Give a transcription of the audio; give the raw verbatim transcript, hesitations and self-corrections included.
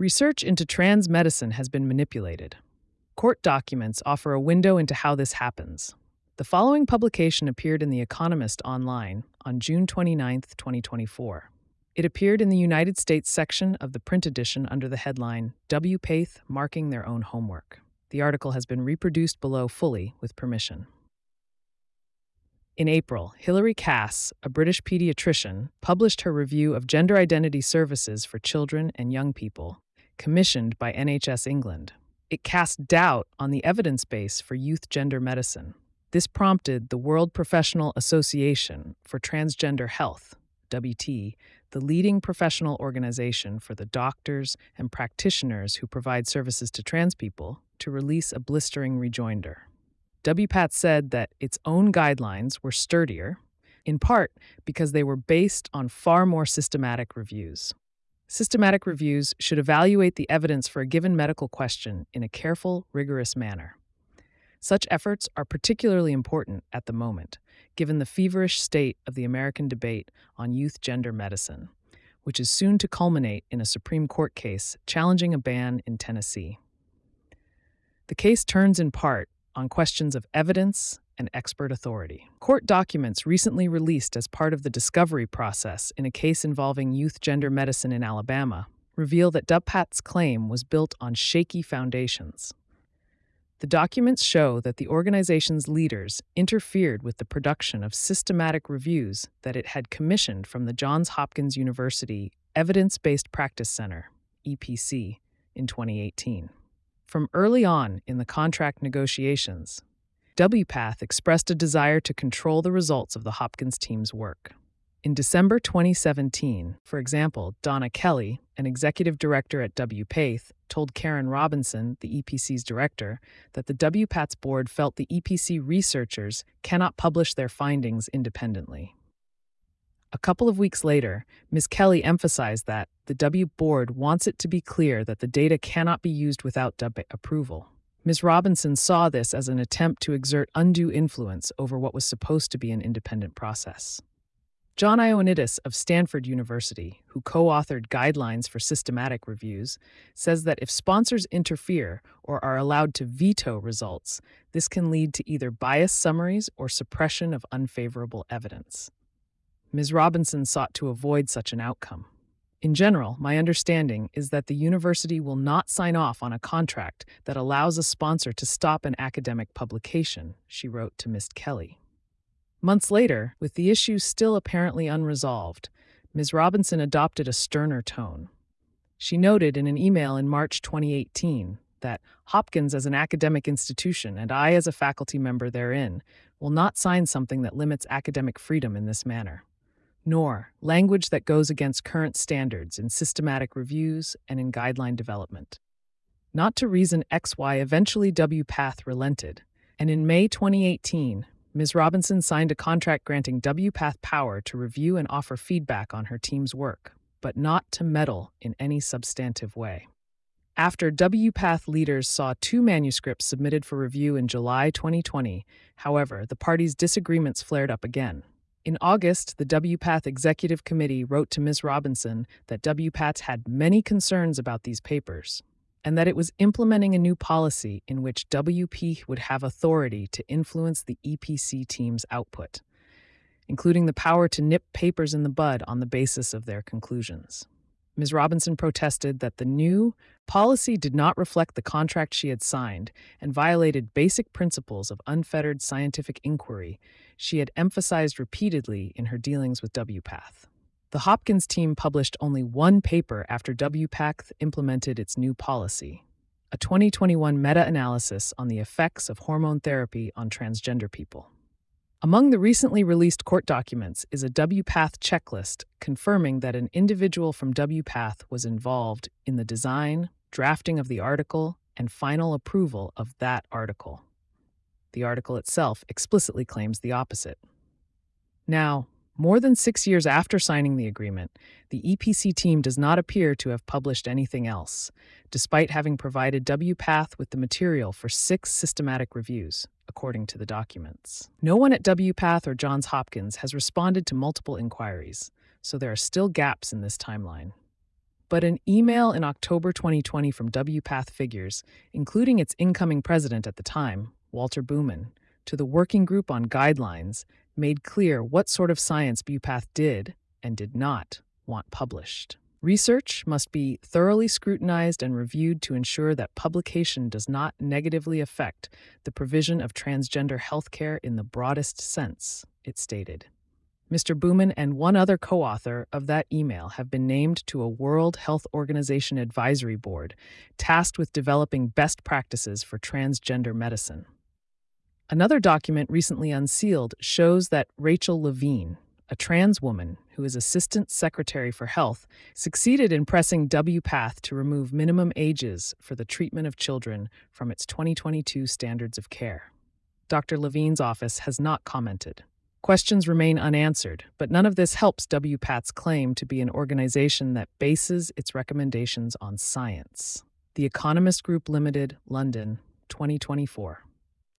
Research into trans medicine has been manipulated. Court documents offer a window into how this happens. The following publication appeared in The Economist online on June twenty-ninth, twenty twenty-four. It appeared in the United States section of the print edition under the headline, W. Paeth Marking Their Own Homework. The article has been reproduced below fully with permission. In April, Hilary Cass, a British pediatrician, published her review of gender identity services for children and young people, commissioned by N H S England. It cast doubt on the evidence base for youth gender medicine. This prompted the World Professional Association for Transgender Health, W T E, the leading professional organization for the doctors and practitioners who provide services to trans people, to release a blistering rejoinder. W PATH said that its own guidelines were sturdier, in part because they were based on far more systematic reviews. Systematic reviews should evaluate the evidence for a given medical question in a careful, rigorous manner. Such efforts are particularly important at the moment, given the feverish state of the American debate on youth gender medicine, which is soon to culminate in a Supreme Court case challenging a ban in Tennessee. The case turns in part on questions of evidence and expert authority. Court documents recently released as part of the discovery process in a case involving youth gender medicine in Alabama reveal that W PATH's claim was built on shaky foundations. The documents show that the organization's leaders interfered with the production of systematic reviews that it had commissioned from the Johns Hopkins University Evidence-Based Practice Center, E P C, in twenty eighteen. From early on in the contract negotiations, W PATH expressed a desire to control the results of the Hopkins team's work. In December twenty seventeen, for example, Donna Kelly, an executive director at W PATH, told Karen Robinson, the E P C's director, that the W PATH's board felt the E P C researchers cannot publish their findings independently. A couple of weeks later, Miz Kelly emphasized that the W board wants it to be clear that the data cannot be used without W approval. Miz Robinson saw this as an attempt to exert undue influence over what was supposed to be an independent process. John Ioannidis of Stanford University, who co-authored guidelines for systematic reviews, says that if sponsors interfere or are allowed to veto results, this can lead to either biased summaries or suppression of unfavorable evidence. Miz Robinson sought to avoid such an outcome. In general, my understanding is that the university will not sign off on a contract that allows a sponsor to stop an academic publication, she wrote to Miz Kelly. Months later, with the issue still apparently unresolved, Miz Robinson adopted a sterner tone. She noted in an email in March twenty eighteen that Hopkins as an academic institution and I as a faculty member therein will not sign something that limits academic freedom in this manner, nor language that goes against current standards in systematic reviews and in guideline development. Not to reason X Y, eventually W PATH relented, and in May twenty eighteen, Miz Robinson signed a contract granting W PATH power to review and offer feedback on her team's work, but not to meddle in any substantive way. After W PATH leaders saw two manuscripts submitted for review in July twenty twenty, however, the parties' disagreements flared up again. In August, the W PATH Executive Committee wrote to Miz Robinson that W PATH had many concerns about these papers, and that it was implementing a new policy in which W P would have authority to influence the E P C team's output, including the power to nip papers in the bud on the basis of their conclusions. Miz Robinson protested that the new policy did not reflect the contract she had signed and violated basic principles of unfettered scientific inquiry she had emphasized repeatedly in her dealings with W PATH. The Hopkins team published only one paper after W PATH implemented its new policy, a twenty twenty-one meta-analysis on the effects of hormone therapy on transgender people. Among the recently released court documents is a W PATH checklist confirming that an individual from W PATH was involved in the design, drafting of the article, and final approval of that article. The article itself explicitly claims the opposite. Now, more than six years after signing the agreement, the E P C team does not appear to have published anything else, despite having provided W PATH with the material for six systematic reviews, according to the documents. No one at W PATH or Johns Hopkins has responded to multiple inquiries, so there are still gaps in this timeline. But an email in October twenty twenty from W PATH figures, including its incoming president at the time, Walter Booman, to the Working Group on Guidelines, made clear what sort of science W PATH did and did not want published. Research must be thoroughly scrutinized and reviewed to ensure that publication does not negatively affect the provision of transgender healthcare in the broadest sense, it stated. Mister Booman and one other co-author of that email have been named to a World Health Organization advisory board tasked with developing best practices for transgender medicine. Another document recently unsealed shows that Rachel Levine, a trans woman who is Assistant Secretary for Health, succeeded in pressing W PATH to remove minimum ages for the treatment of children from its twenty twenty-two standards of care. Doctor Levine's office has not commented. Questions remain unanswered, but none of this helps W PATH's claim to be an organization that bases its recommendations on science. The Economist Group Limited, London, twenty twenty-four.